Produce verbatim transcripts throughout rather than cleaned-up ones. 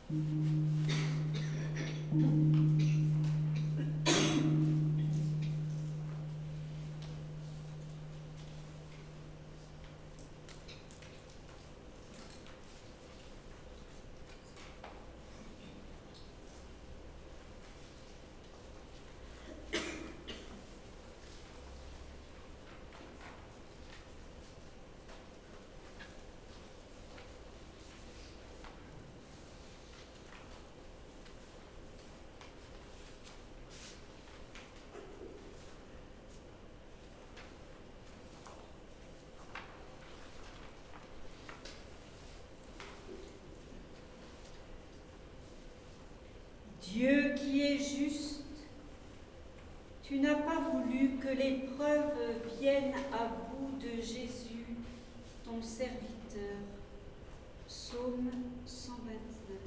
Dieu qui est juste, tu n'as pas voulu que l'épreuve vienne à bout de Jésus, ton serviteur. Psaume cent vingt-neuf.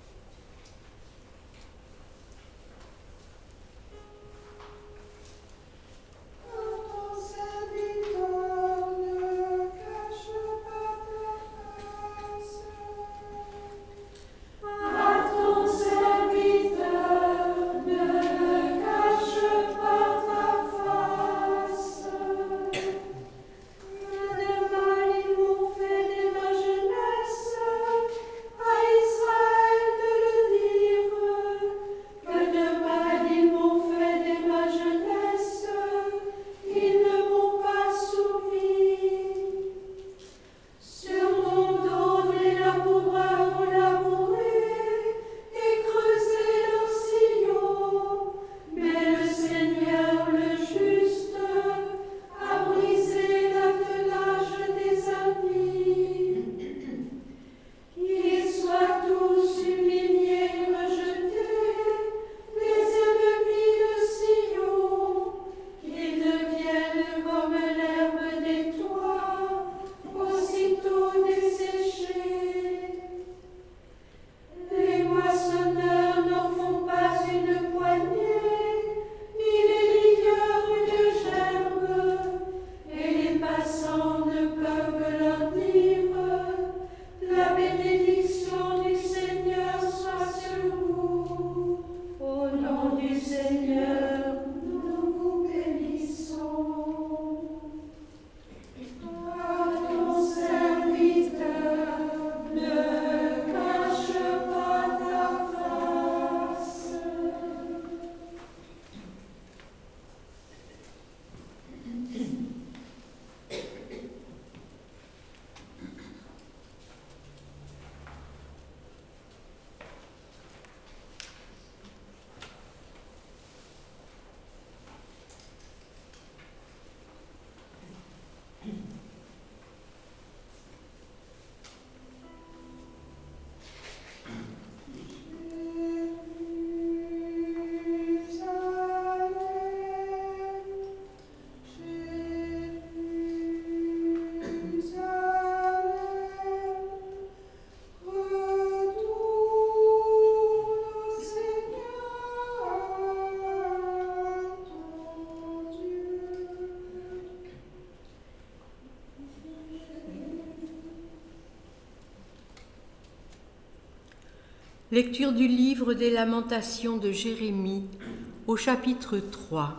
Lecture du livre des Lamentations de Jérémie, au chapitre trois.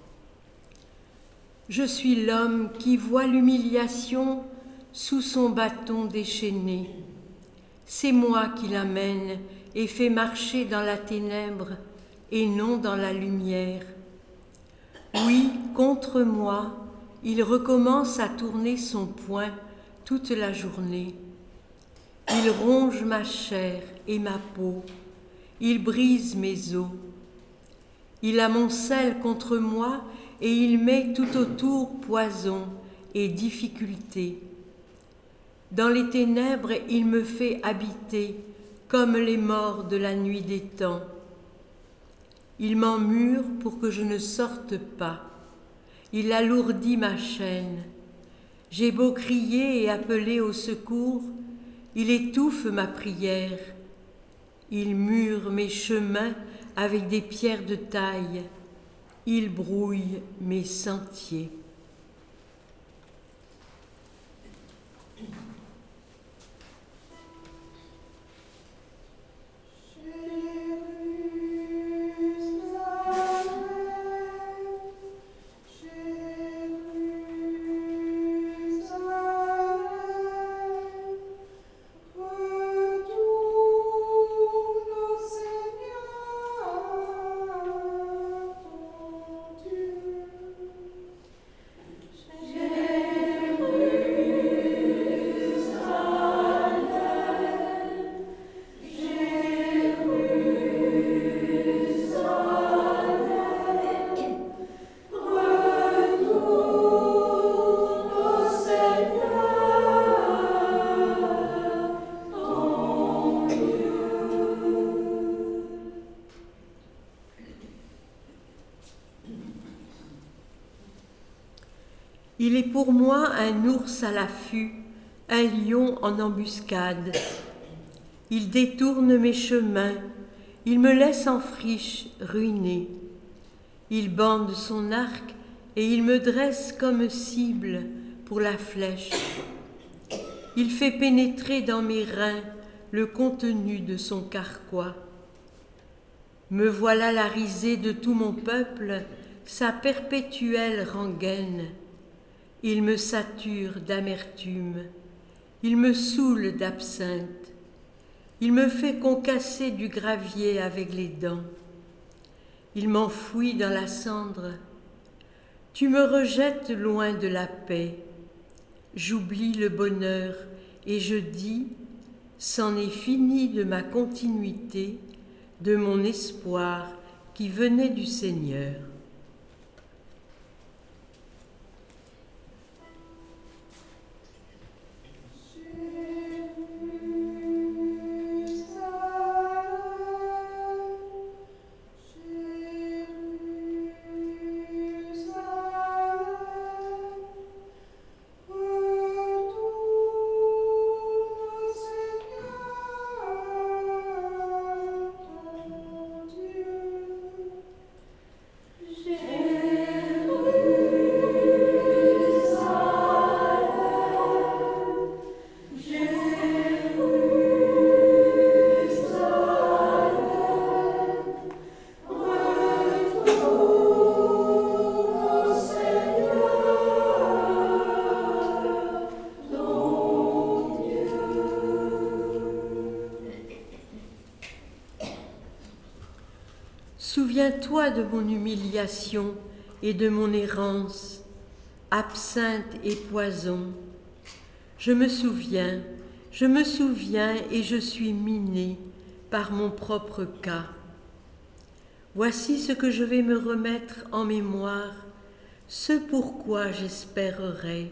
Je suis l'homme qui voit l'humiliation sous son bâton déchaîné. C'est moi qui l'amène et fais marcher dans la ténèbre et non dans la lumière. Oui, contre moi, il recommence à tourner son poing toute la journée. Il ronge ma chair et ma peau, il brise mes os. Il amoncelle contre moi et il met tout autour poison et difficulté. Dans les ténèbres, il me fait habiter comme les morts de la nuit des temps. Il m'emmure pour que je ne sorte pas. Il alourdit ma chaîne. J'ai beau crier et appeler au secours, il étouffe ma prière. Il mure mes chemins avec des pierres de taille. Il brouille mes sentiers. pour moi un ours à l'affût, un lion en embuscade. Il détourne mes chemins, il me laisse en friche, ruiné. Il bande son arc et il me dresse comme cible pour la flèche. Il fait pénétrer dans mes reins le contenu de son carquois. Me voilà la risée de tout mon peuple, sa perpétuelle rengaine. Il me sature d'amertume, il me saoule d'absinthe, il me fait concasser du gravier avec les dents. Il m'enfouit dans la cendre. Tu me rejettes loin de la paix. J'oublie le bonheur et je dis, c'en est fini de ma continuité, de mon espoir qui venait du Seigneur. Souviens-toi de mon humiliation et de mon errance, absinthe et poison. Je me souviens, je me souviens et je suis minée par mon propre cas. Voici ce que je vais me remettre en mémoire, ce pourquoi j'espérerai.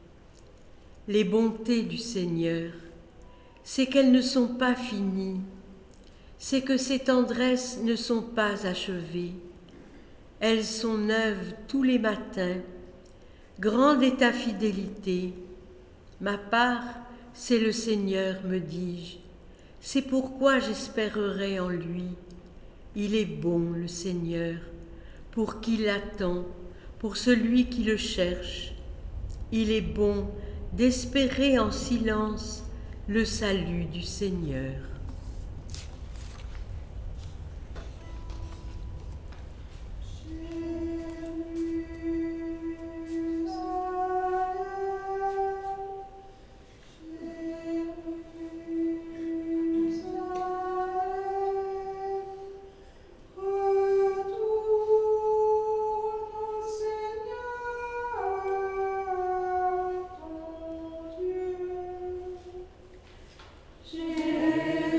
Les bontés du Seigneur, c'est qu'elles ne sont pas finies, c'est que ses tendresses ne sont pas achevées. Elles sont neuves tous les matins. Grande est ta fidélité. Ma part, c'est le Seigneur, me dis-je. C'est pourquoi j'espérerai en lui. Il est bon, le Seigneur, pour qui l'attend, pour celui qui le cherche. Il est bon d'espérer en silence le salut du Seigneur. Jérusalem.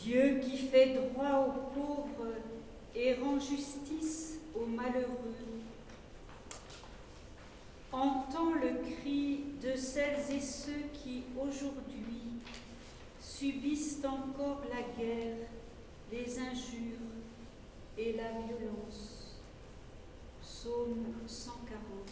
Dieu qui fait droit aux pauvres et rend justice aux malheureux, entends le cri de celles et ceux qui, aujourd'hui, subissent encore la guerre, les injures et la violence. Psaume cent quarante.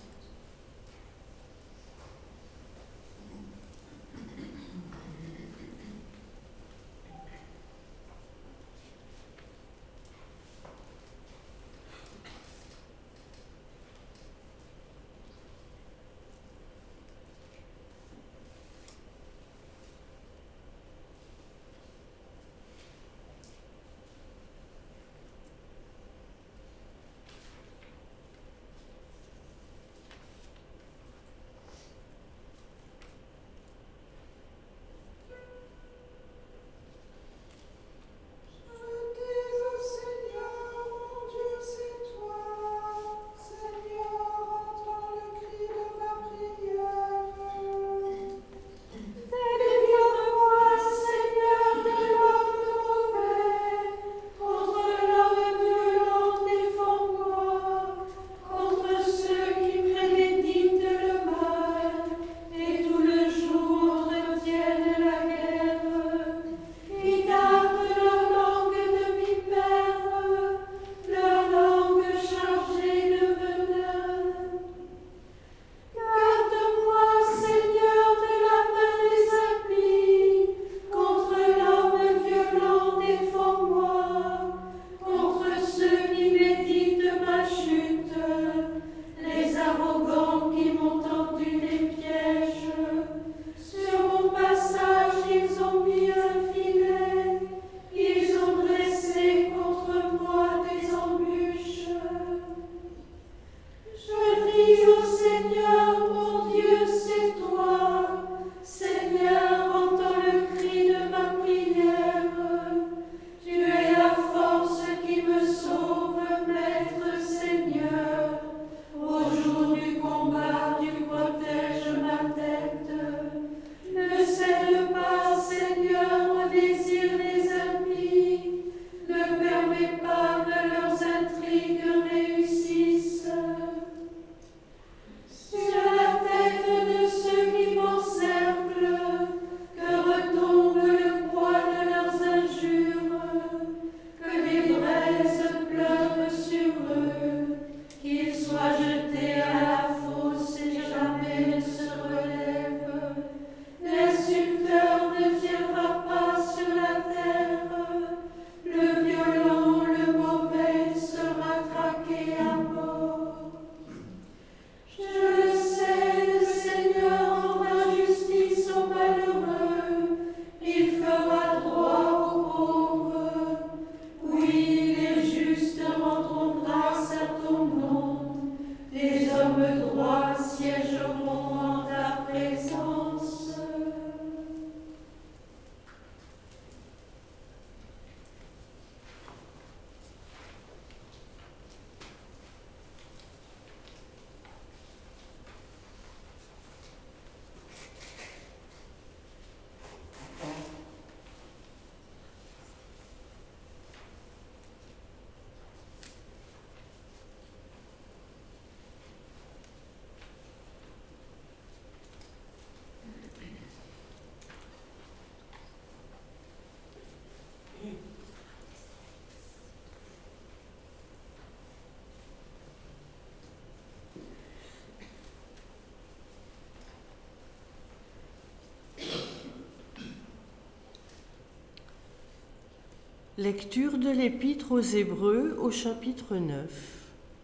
Lecture de l'Épître aux Hébreux au chapitre neuf.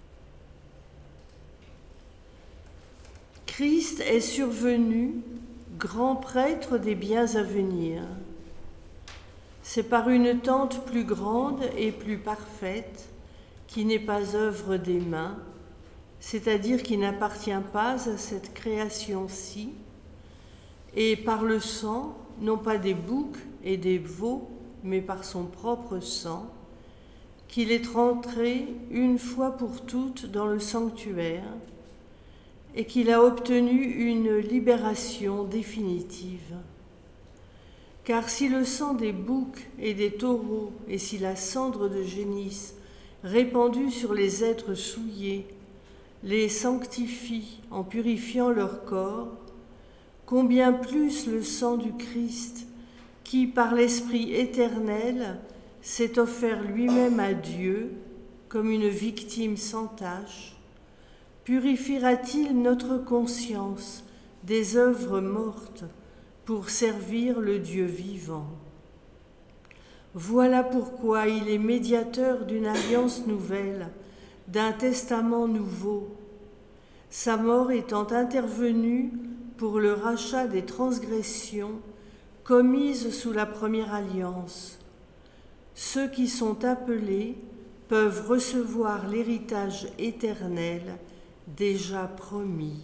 Christ est survenu, grand prêtre des biens à venir. C'est par une tente plus grande et plus parfaite, qui n'est pas œuvre des mains, c'est-à-dire qui n'appartient pas à cette création-ci, et par le sang, non pas des boucs et des veaux, mais par son propre sang, qu'il est rentré une fois pour toutes dans le sanctuaire et qu'il a obtenu une libération définitive. Car si le sang des boucs et des taureaux, et si la cendre de génisse, répandue sur les êtres souillés, les sanctifie en purifiant leur corps, combien plus le sang du Christ, qui par l'Esprit éternel s'est offert lui-même à Dieu comme une victime sans tache, purifiera-t-il notre conscience des œuvres mortes pour servir le Dieu vivant. Voilà pourquoi il est médiateur d'une alliance nouvelle, d'un testament nouveau, sa mort étant intervenue pour le rachat des transgressions commises sous la première alliance. Ceux qui sont appelés peuvent recevoir l'héritage éternel déjà promis.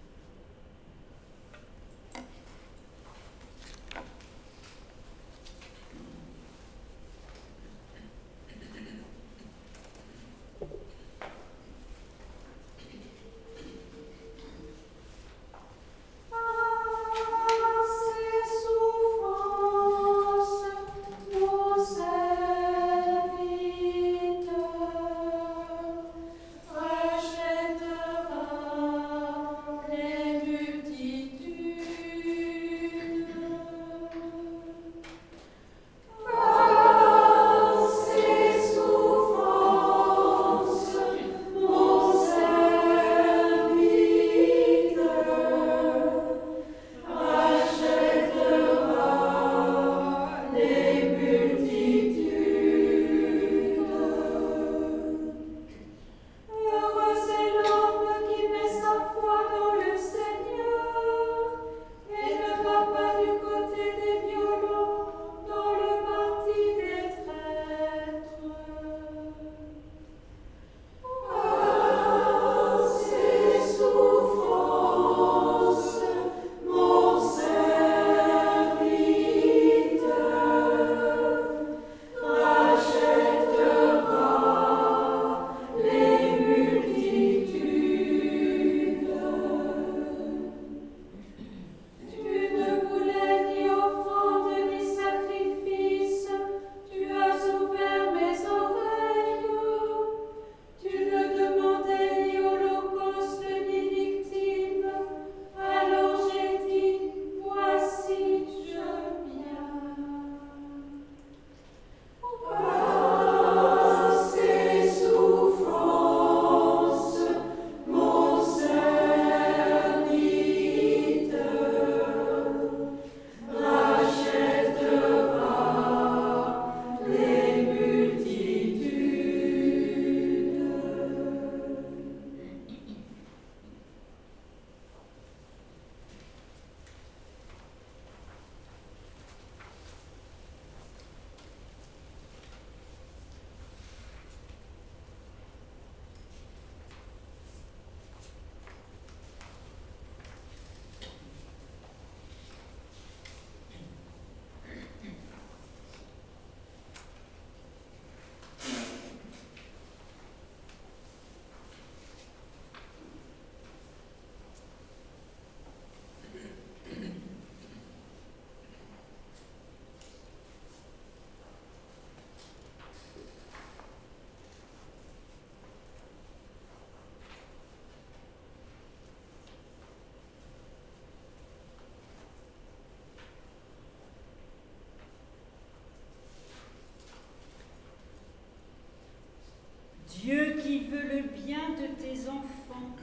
Dieu qui veux le bien de tes enfants,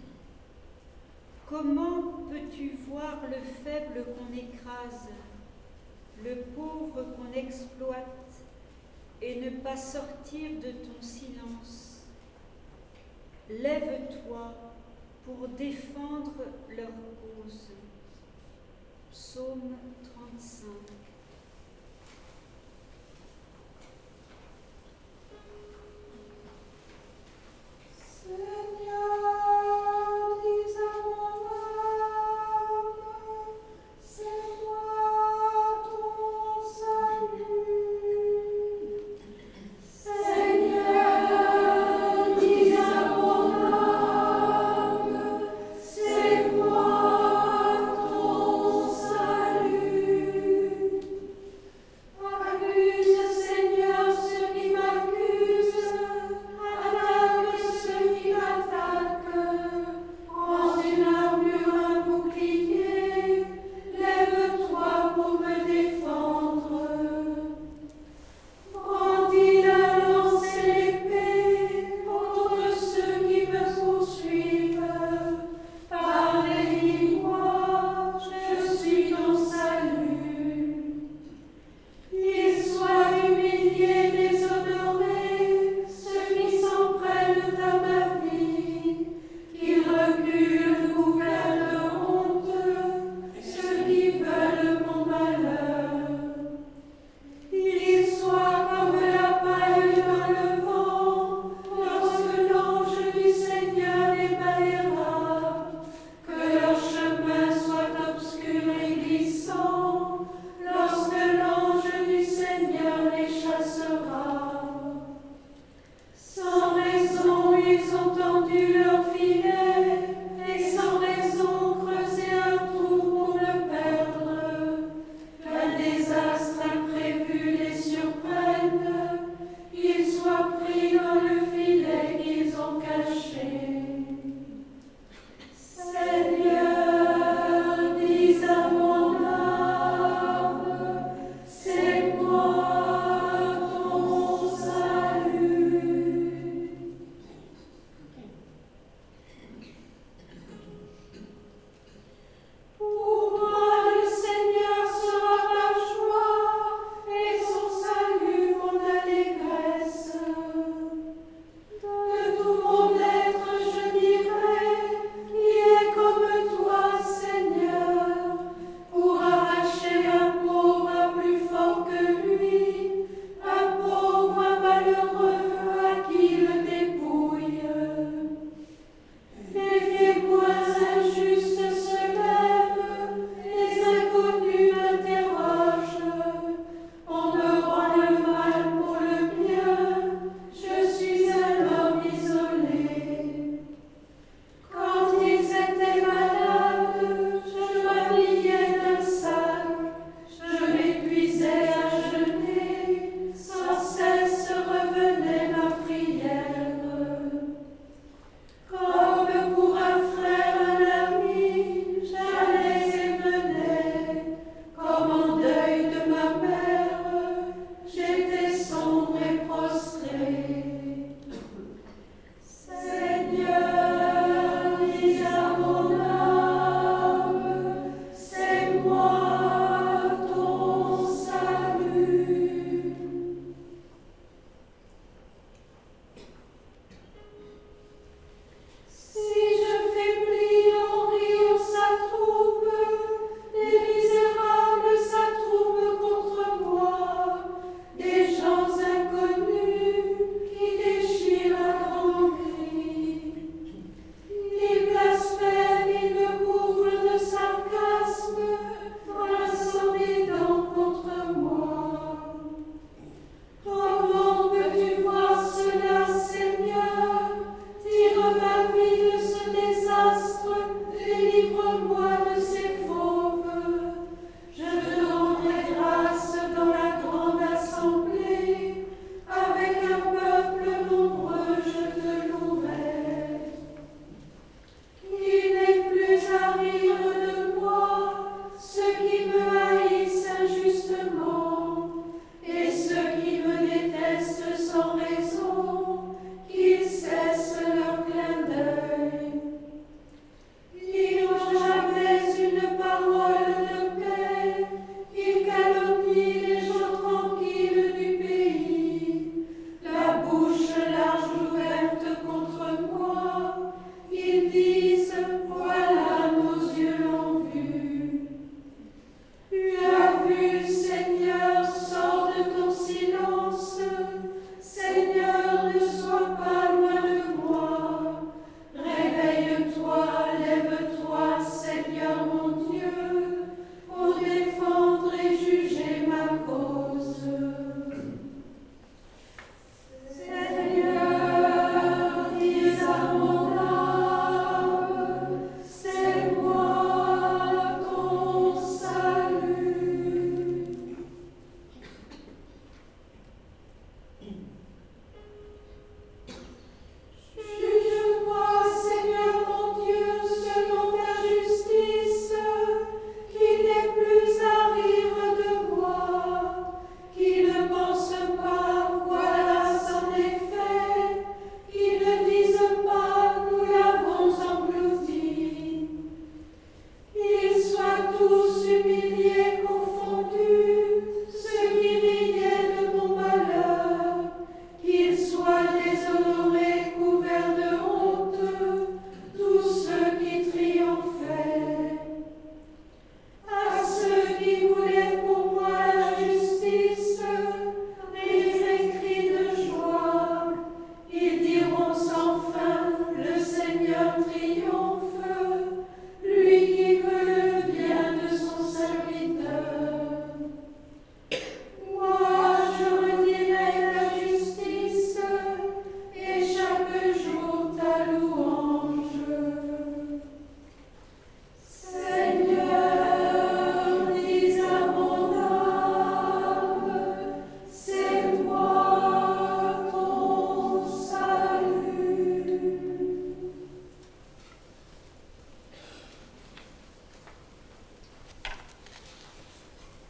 comment peux-tu voir le faible qu'on écrase, le pauvre qu'on exploite, et ne pas sortir de ton silence? Lève-toi pour défendre leur cause. Psaume trente-cinq. Salut.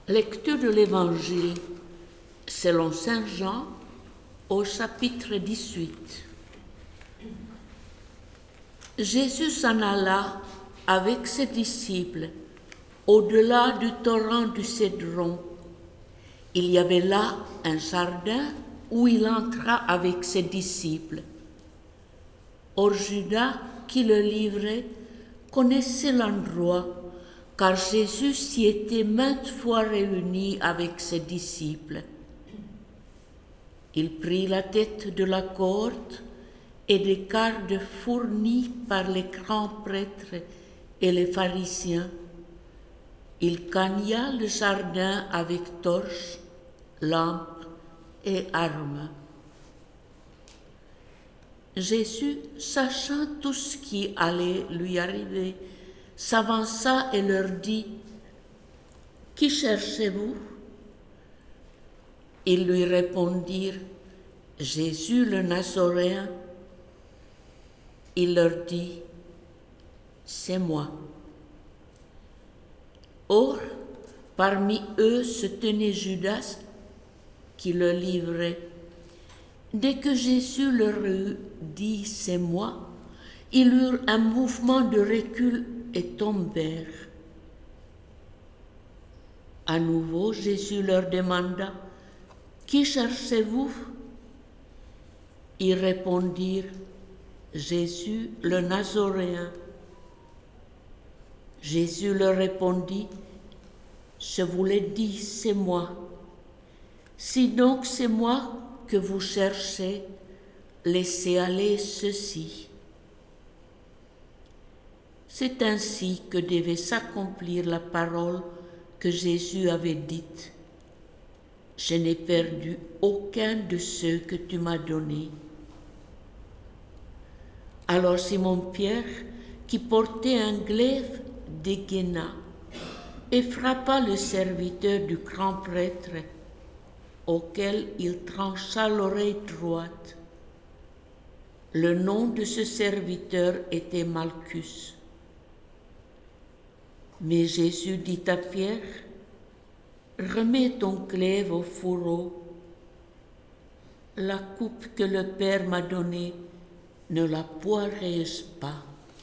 Lecture de l'Évangile selon saint Jean au chapitre dix-huit. Jésus s'en alla avec ses disciples au-delà du torrent du Cédron. Il y avait là un jardin où il entra avec ses disciples. Or Judas, qui le livrait, connaissait l'endroit, car Jésus s'y était maintes fois réuni avec ses disciples. Il prit la tête de la cohorte et des gardes fournis par les grands prêtres et les pharisiens. Il gagna le jardin avec torches, lampes et armes. Jésus, sachant tout ce qui allait lui arriver, s'avança et leur dit : « Qui cherchez-vous » Ils lui répondirent : « Jésus le Nazoréen. » Il leur dit : « C'est moi. » Or, parmi eux se tenait Judas, qui le livrait. Dès que Jésus leur eut dit « C'est moi », ils eurent un mouvement de recul et tombèrent. À nouveau, Jésus leur demanda : « Qui cherchez-vous » Ils répondirent : « Jésus le Nazoréen. » Jésus leur répondit : « Je vous l'ai dit, c'est moi. Si donc c'est moi que vous cherchez, laissez aller ceci. » C'est ainsi que devait s'accomplir la parole que Jésus avait dite : « Je n'ai perdu aucun de ceux que tu m'as donnés. » Alors Simon-Pierre, qui portait un glaive, dégaina et frappa le serviteur du grand prêtre, auquel il trancha l'oreille droite. Le nom de ce serviteur était Malchus. Mais Jésus dit à Pierre : « Remets ton glaive au fourreau. La coupe que le Père m'a donnée, ne la boirai-je pas ? »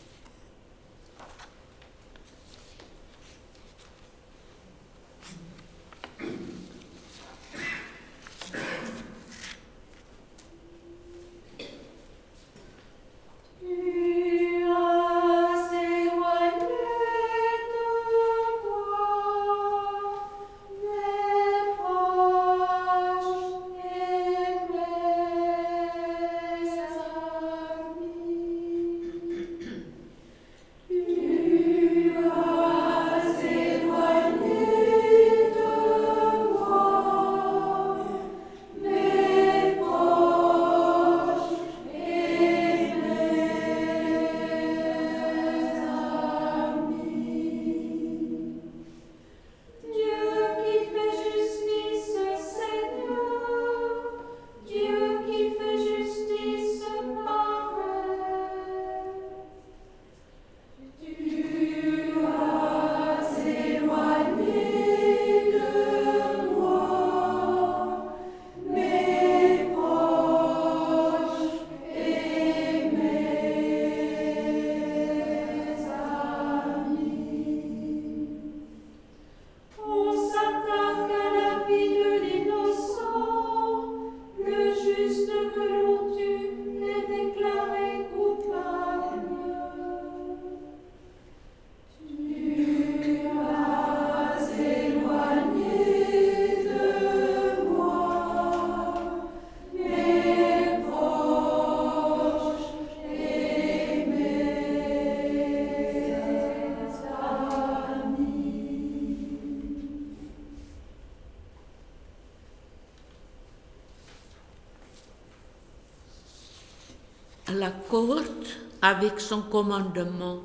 La cohorte, avec son commandement,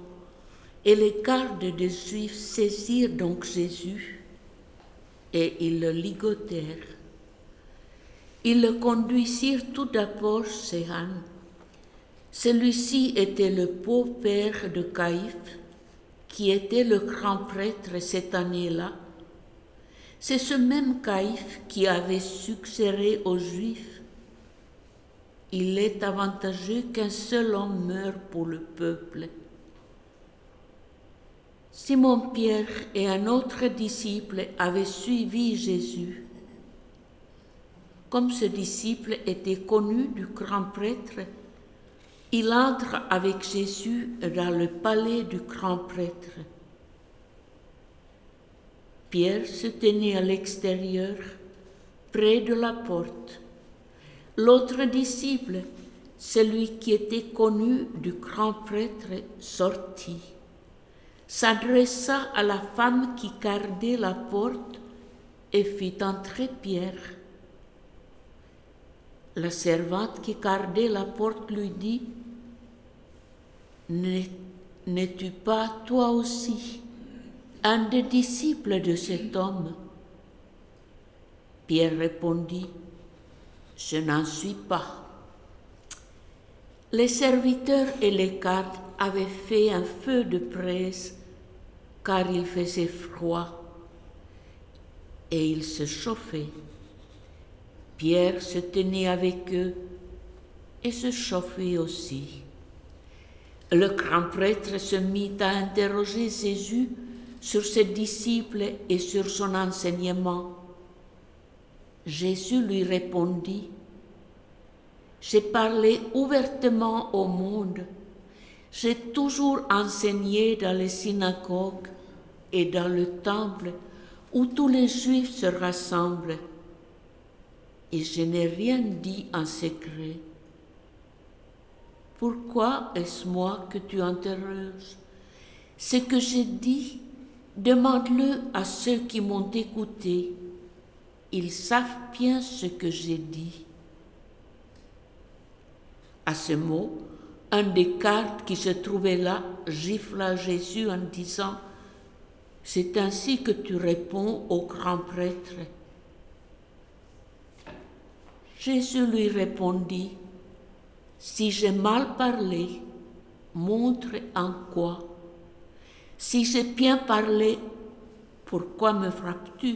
et les gardes des Juifs saisirent donc Jésus et ils le ligotèrent. Ils le conduisirent tout d'abord chez Anne. Celui-ci était le beau-père de Caïphe, qui était le grand prêtre cette année-là. C'est ce même Caïphe qui avait suggéré aux Juifs: il est avantageux qu'un seul homme meure pour le peuple. Simon-Pierre et un autre disciple avaient suivi Jésus. Comme ce disciple était connu du grand prêtre, il entre avec Jésus dans le palais du grand prêtre. Pierre se tenait à l'extérieur, près de la porte. L'autre disciple, celui qui était connu du grand prêtre, sortit, s'adressa à la femme qui gardait la porte et fit entrer Pierre. La servante qui gardait la porte lui dit: N'es-tu pas toi aussi un des disciples de cet homme? Pierre répondit: Je n'en suis pas. Les serviteurs et les gardes avaient fait un feu de braise car il faisait froid et ils se chauffaient. Pierre se tenait avec eux et se chauffait aussi. Le grand prêtre se mit à interroger Jésus sur ses disciples et sur son enseignement. Jésus lui répondit: J'ai parlé ouvertement au monde. J'ai toujours enseigné dans les synagogues et dans le temple où tous les Juifs se rassemblent. Et je n'ai rien dit en secret. Pourquoi est-ce moi que tu interroges? Ce que j'ai dit, demande-le à ceux qui m'ont écouté. Ils savent bien ce que j'ai dit. À ce mot, un des gardes qui se trouvait là gifla Jésus en disant: C'est ainsi que tu réponds au grand prêtre. Jésus lui répondit: Si j'ai mal parlé, montre en quoi. Si j'ai bien parlé, pourquoi me frappes-tu?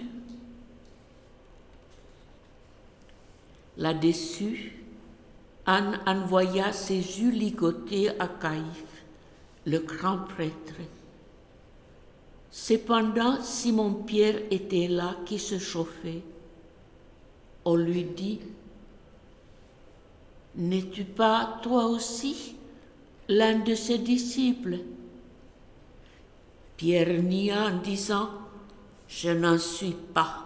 Là-dessus, Anne envoya Jésus ligoter à Caïphe, le grand prêtre. Cependant, Simon-Pierre était là qui se chauffait. On lui dit: N'es-tu pas toi aussi l'un de ses disciples? Pierre nia en disant: Je n'en suis pas.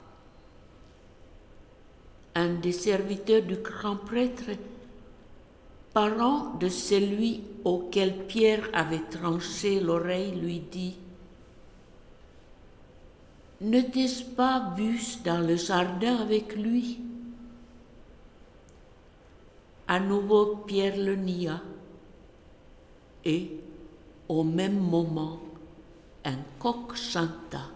Un des serviteurs du grand prêtre, parent de celui auquel Pierre avait tranché l'oreille, lui dit: Ne t'es-je pas vu dans le jardin avec lui? À nouveau, Pierre le nia, et au même moment, un coq chanta.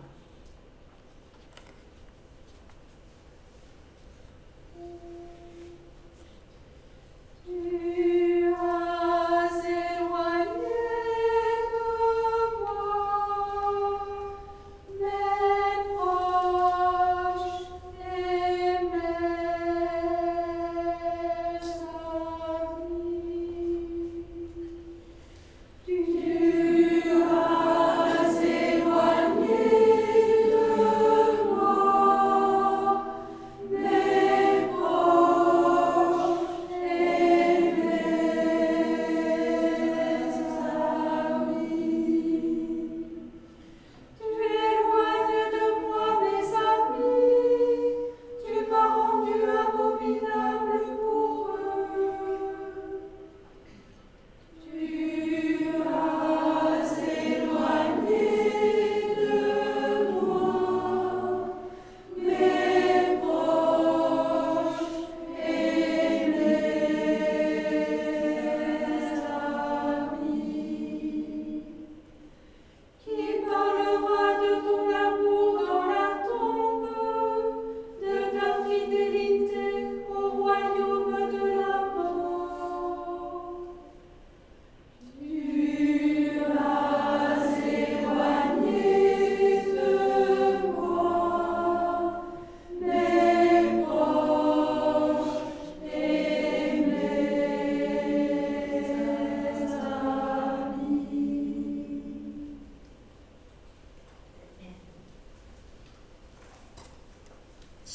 Tu as éloigné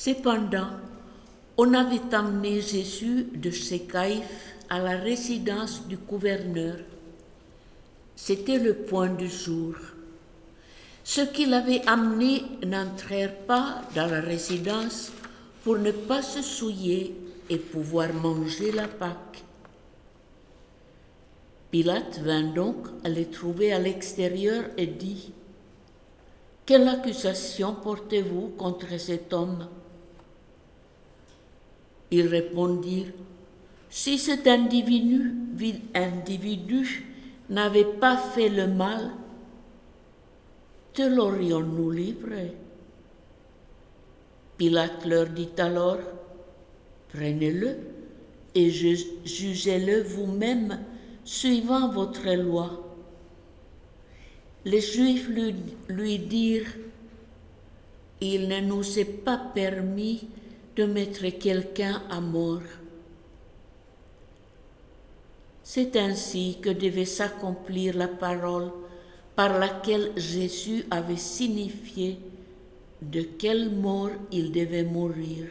Cependant, on avait amené Jésus de chez Caïphe à la résidence du gouverneur. C'était le point du jour. Ceux qui l'avaient amené n'entrèrent pas dans la résidence pour ne pas se souiller et pouvoir manger la Pâque. Pilate vint donc les trouver à l'extérieur et dit : « Quelle accusation portez-vous contre cet homme ?» Ils répondirent : « Si cet individu, individu n'avait pas fait le mal, te l'aurions-nous livré ?» Pilate leur dit alors : « Prenez-le et jugez-le vous-même suivant votre loi. » Les Juifs lui, lui dirent : « Il ne nous est pas permis de mettre quelqu'un à mort. » C'est ainsi que devait s'accomplir la parole par laquelle Jésus avait signifié de quelle mort il devait mourir.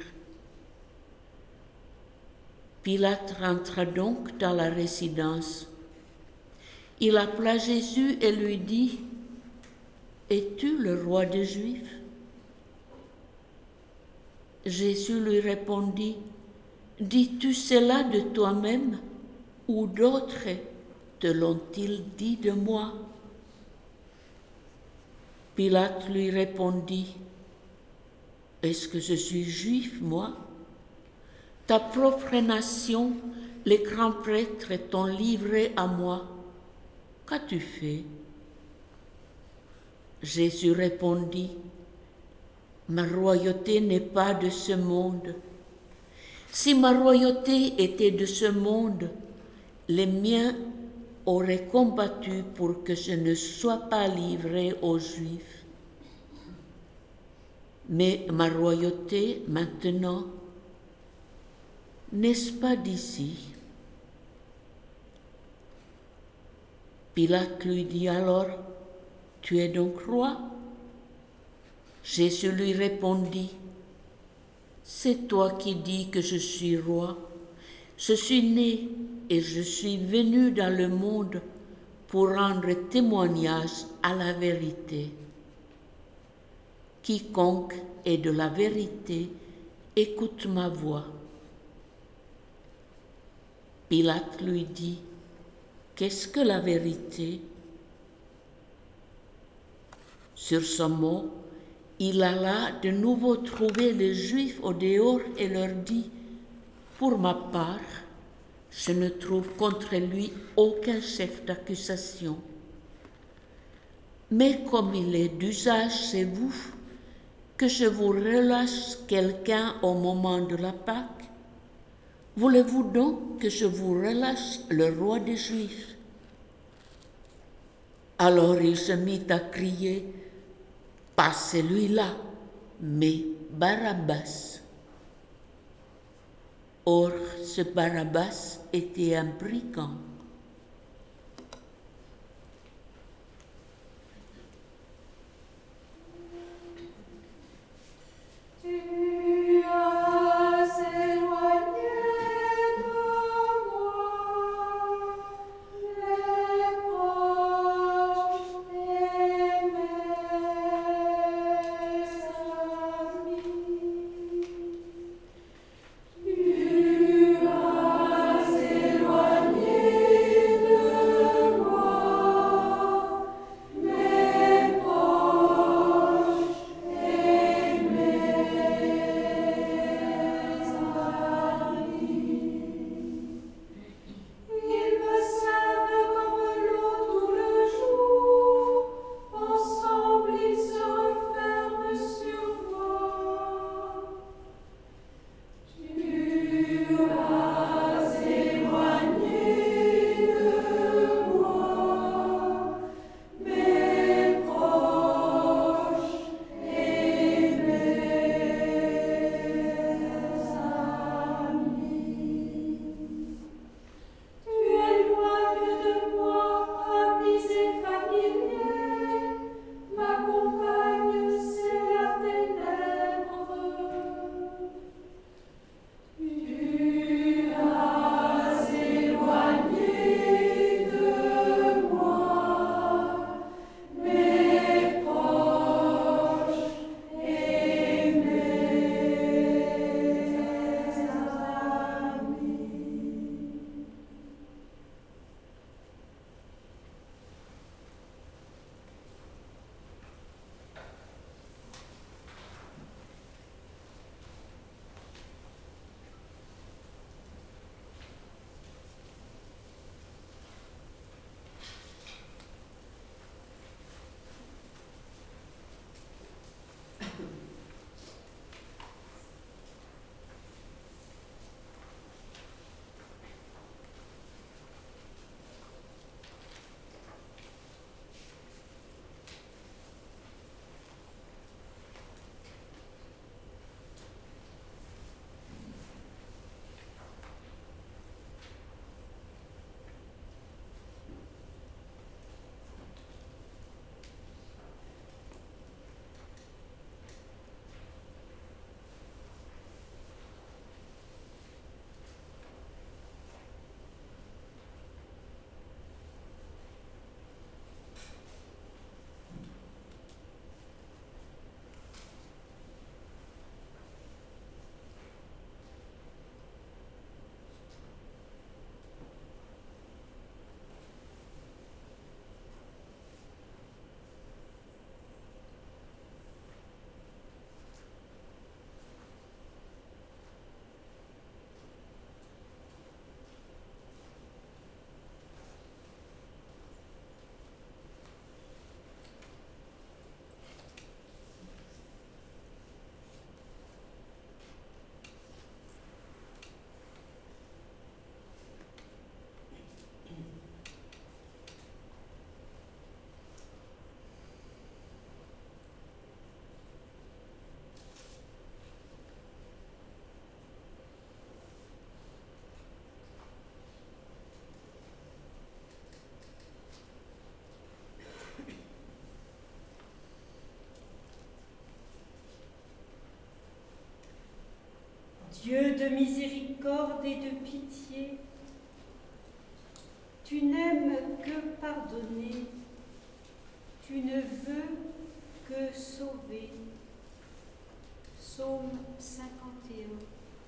Pilate rentra donc dans la résidence. Il appela Jésus et lui dit : « Es-tu le roi des Juifs ?» Jésus lui répondit : « Dis-tu cela de toi-même ou d'autres te l'ont-ils dit de moi ?» Pilate lui répondit : « Est-ce que je suis juif, moi ? Ta propre nation, les grands prêtres t'ont livré à moi. Qu'as-tu fait ?» Jésus répondit : « Ma royauté n'est pas de ce monde. Si ma royauté était de ce monde, les miens auraient combattu pour que je ne sois pas livré aux Juifs. Mais ma royauté, maintenant, n'est-ce pas d'ici ? » Pilate lui dit alors : « Tu es donc roi ?» Jésus lui répondit : « C'est toi qui dis que je suis roi. Je suis né et je suis venu dans le monde pour rendre témoignage à la vérité. Quiconque est de la vérité, écoute ma voix. » Pilate lui dit : « Qu'est-ce que la vérité ?» Sur ce mot, il alla de nouveau trouver les Juifs au dehors et leur dit : « Pour ma part, je ne trouve contre lui aucun chef d'accusation. Mais comme il est d'usage chez vous que je vous relâche quelqu'un au moment de la Pâque, voulez-vous donc que je vous relâche le roi des Juifs ?» Alors il se mit à crier : « Pas celui-là, mais Barabbas. » Or, ce Barabbas était un brigand. Tu as éloigné Dieu de miséricorde et de pitié, tu n'aimes que pardonner, tu ne veux que sauver. Psaume cinquante et un.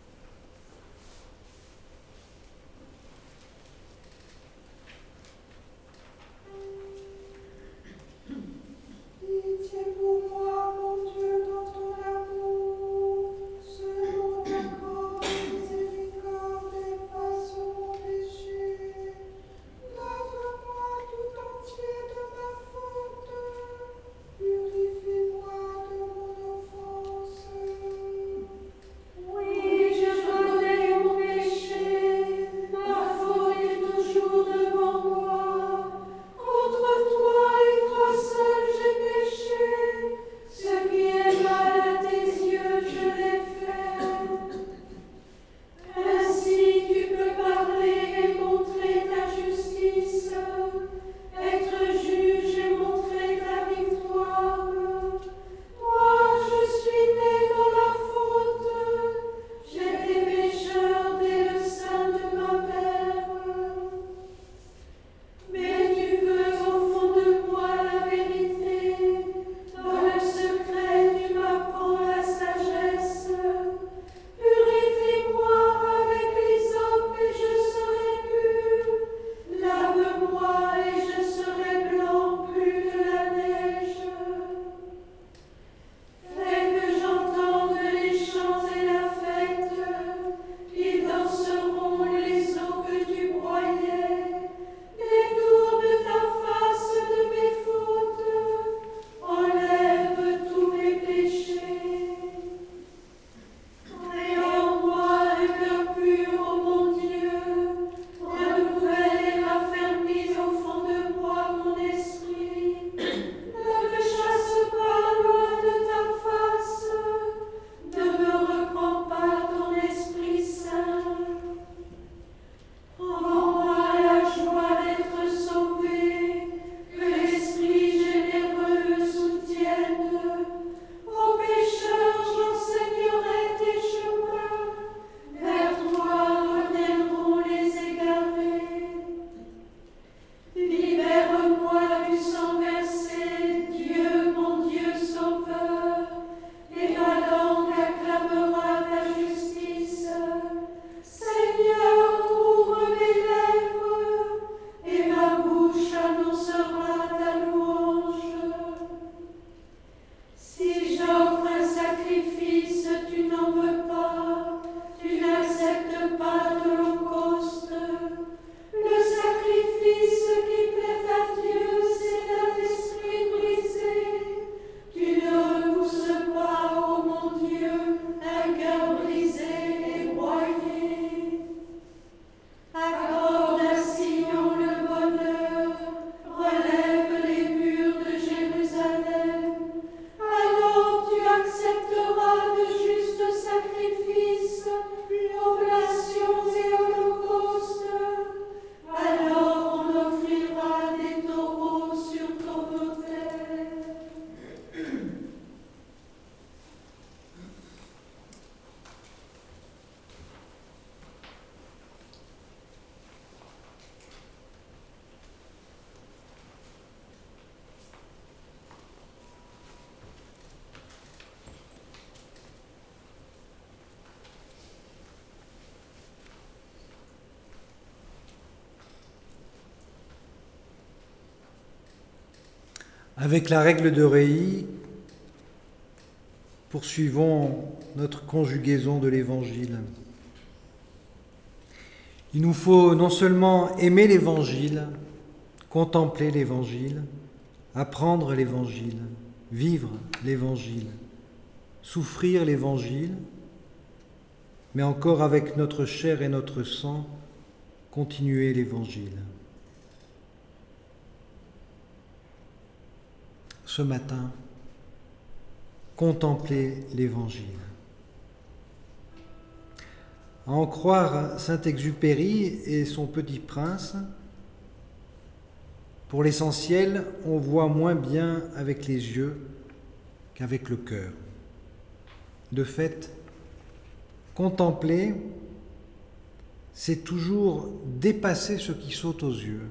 Pitié pour moi, mon Dieu, dans ton amour, selon ta grande miséricorde, efface mon péché. Lave-moi tout entier de ma faute, purifie-moi de mon offense. Oui, je reconnais mon péché, ma faute est toujours devant moi. Contre toi et toi seul j'ai péché, ce qui est mal à tes yeux je l'ai fait. Ainsi tu peux parler et montrer ta justice, être juge et montrer ta victoire. Moi je suis né dans la faute, j'étais pécheur dès le sein de ma mère. Mais tu veux au fond de moi la vérité, dans le secret tu m'apprends la sagesse. Purifie-moi avec l'hysope et je serai pur, lave-moi et je serai blanc plus que la neige. Fais que j'entende les chants et la fête, ils danseront les eaux que tu broyais. Détourne ta face de mes fautes, enlève tous mes péchés. Crée en moi un cœur pur, ô mon Dieu, renouvelle et raffermis au fond de moi mon esprit. Ne me chasse pas loin de ta face, ne me reprends pas ton Esprit Saint. Rends-moi la joie d'être sauvé, que l'Esprit généreux soutienne. Aux pécheurs j'enseignerai tes chemins, vers toi reviendront les égarés. Libère-moi du sang versé, Dieu, mon Dieu sauveur, et ma langue acclamera ta justice. Seigneur, ouvre mes lèvres, et ma bouche annoncera ta louange. Si j'offre un sacrifice, tu n'en veux pas, tu n'acceptes pas d'holocauste. Le sacrifice qui plaît à Dieu, c'est un esprit brisé. Tu ne repousses pas, ô mon Dieu, un cœur brisé et broyé. Accorde à Sion le bonheur, relève les murs de Jérusalem. Alors tu accepteras de justes sacrifices, oblations et holocaustes. Alors on offrira des taureaux sur ton autel. Avec la règle de Réi, poursuivons notre conjugaison de l'Évangile. Il nous faut non seulement aimer l'Évangile, contempler l'Évangile, apprendre l'Évangile, vivre l'Évangile, souffrir l'Évangile, mais encore avec notre chair et notre sang, continuer l'Évangile. Ce matin, contempler l'Évangile. À en croire Saint-Exupéry et son Petit Prince, pour l'essentiel, on voit moins bien avec les yeux qu'avec le cœur. De fait, Contempler, c'est toujours dépasser ce qui saute aux yeux.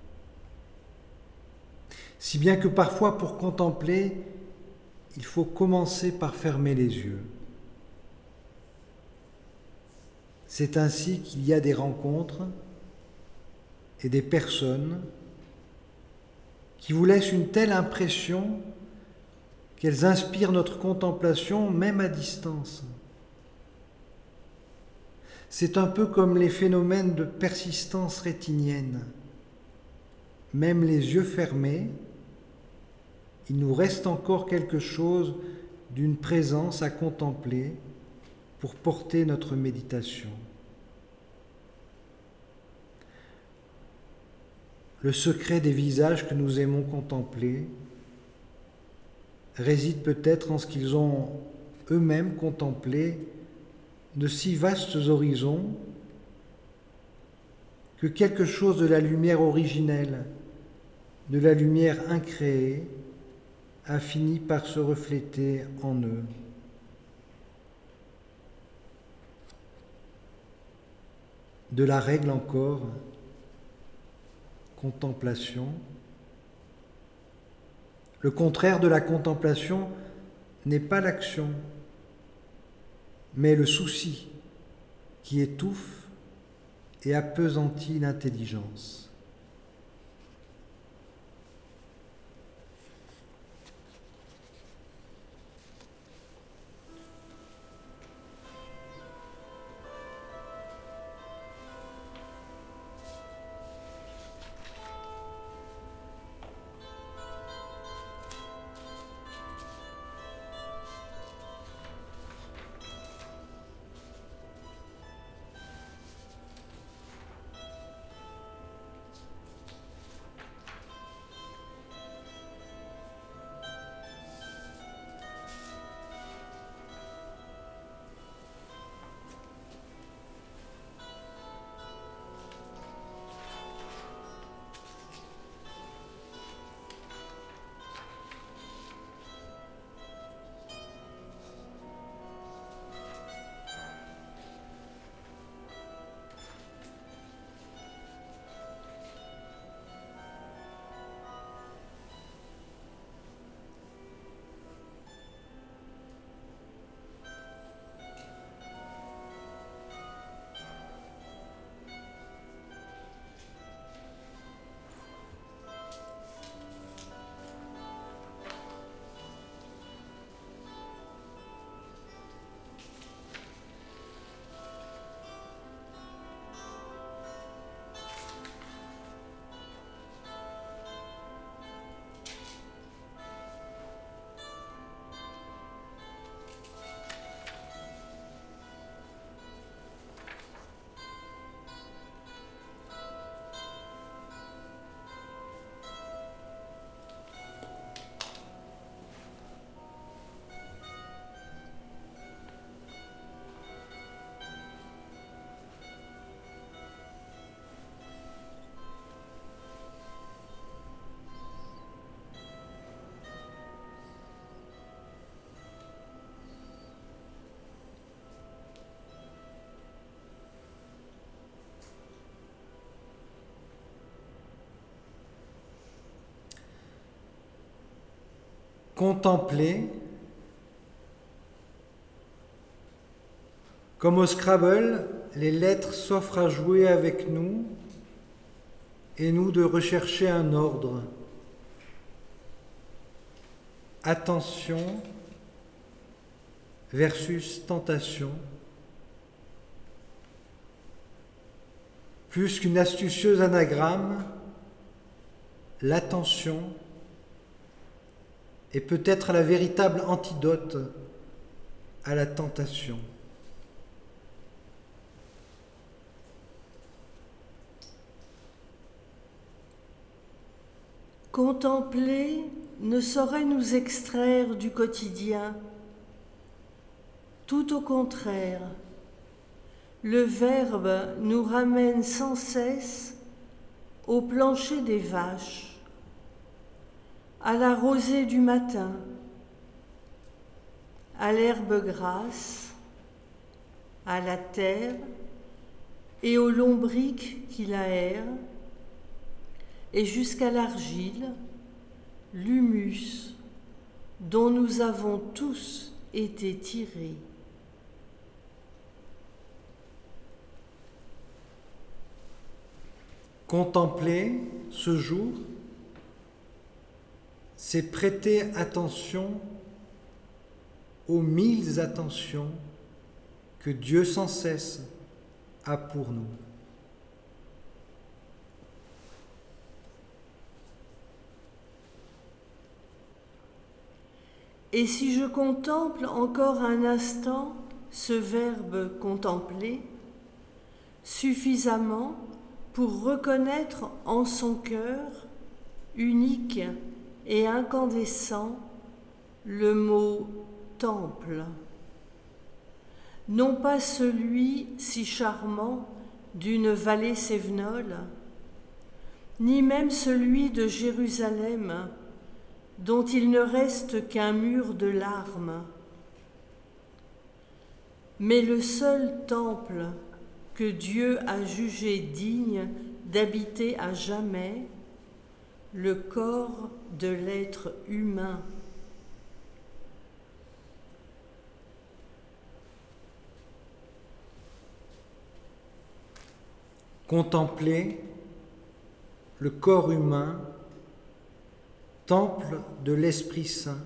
Si bien que parfois, pour contempler, il faut commencer par fermer les yeux. C'est ainsi qu'il y a des rencontres et des personnes qui vous laissent une telle impression qu'elles inspirent notre contemplation même à distance. C'est un peu comme les phénomènes de persistance rétinienne. Même les yeux fermés, il nous reste encore quelque chose d'une présence à contempler pour porter notre méditation. Le secret des visages que nous aimons contempler réside peut-être en ce qu'ils ont eux-mêmes contemplé de si vastes horizons que quelque chose de la lumière originelle, de la lumière incréée, a fini par se refléter en eux. De la règle encore, contemplation. Le contraire de la contemplation n'est pas l'action, mais le souci qui étouffe et appesantit l'intelligence. Contempler, comme au Scrabble, les lettres s'offrent à jouer avec nous et nous de rechercher un ordre. Attention versus tentation. Plus qu'une astucieuse anagramme, l'attention est peut-être la véritable antidote à la tentation. Contempler ne saurait nous extraire du quotidien. Tout au contraire, le Verbe nous ramène sans cesse au plancher des vaches, à la rosée du matin, à l'herbe grasse, à la terre et aux lombrics qui l'aèrent, et jusqu'à l'argile, l'humus, dont nous avons tous été tirés. Contempler ce jour, c'est prêter attention aux mille attentions que Dieu sans cesse a pour nous. Et si je contemple encore un instant ce verbe contempler, suffisamment pour reconnaître en son cœur, unique et incandescent, le mot temple, non pas celui si charmant d'une vallée sévenole, ni même celui de Jérusalem, dont il ne reste qu'un mur de larmes, mais le seul temple que Dieu a jugé digne d'habiter à jamais, le corps de l'être humain. Contempler le corps humain, temple de l'Esprit Saint.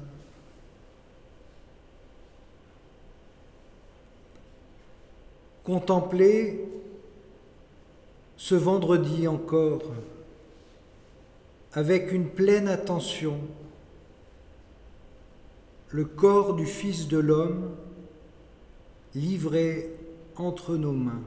Contempler ce vendredi encore, avec une pleine attention, le corps du Fils de l'homme livré entre nos mains.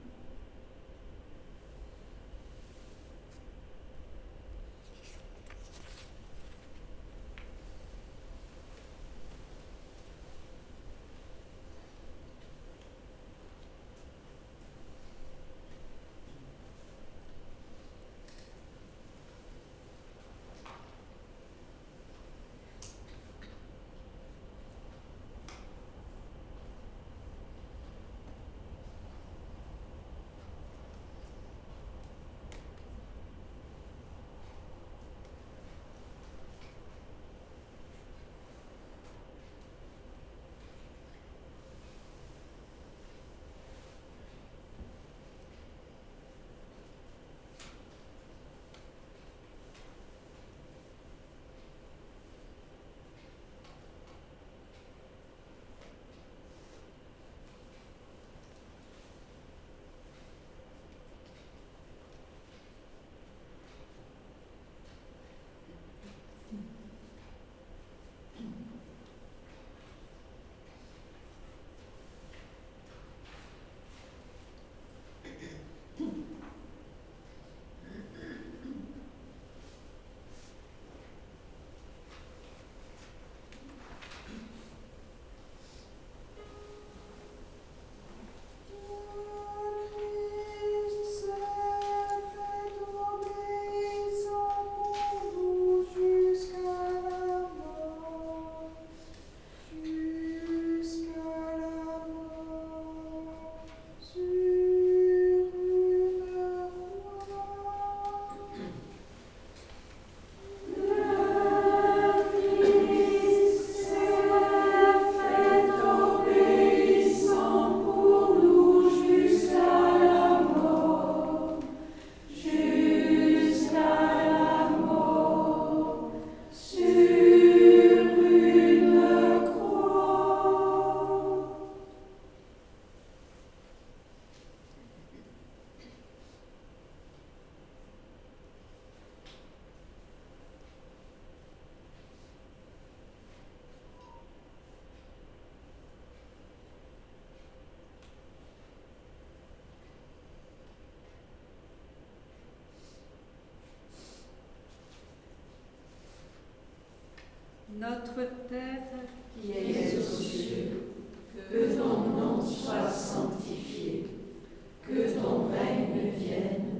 Notre Père, qui es aux cieux, que ton nom soit sanctifié, que ton règne vienne,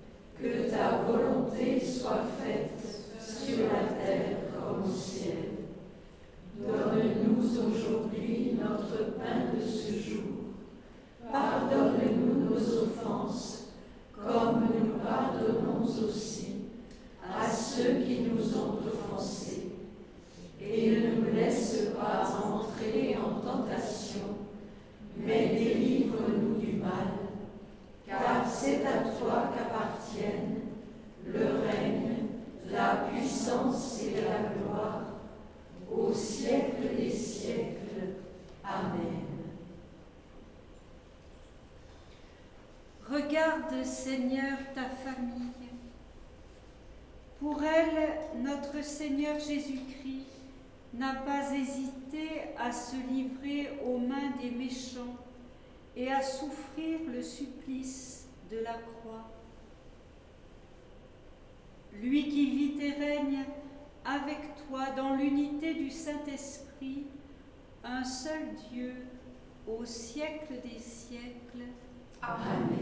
que ta volonté soit faite sur la terre comme au ciel. Donne-nous aujourd'hui notre pain de ce jour. Regarde, Seigneur, ta famille. Pour elle, notre Seigneur Jésus-Christ n'a pas hésité à se livrer aux mains des méchants et à souffrir le supplice de la croix. Lui qui vit et règne avec toi dans l'unité du Saint-Esprit, un seul Dieu, au siècle des siècles. Amen.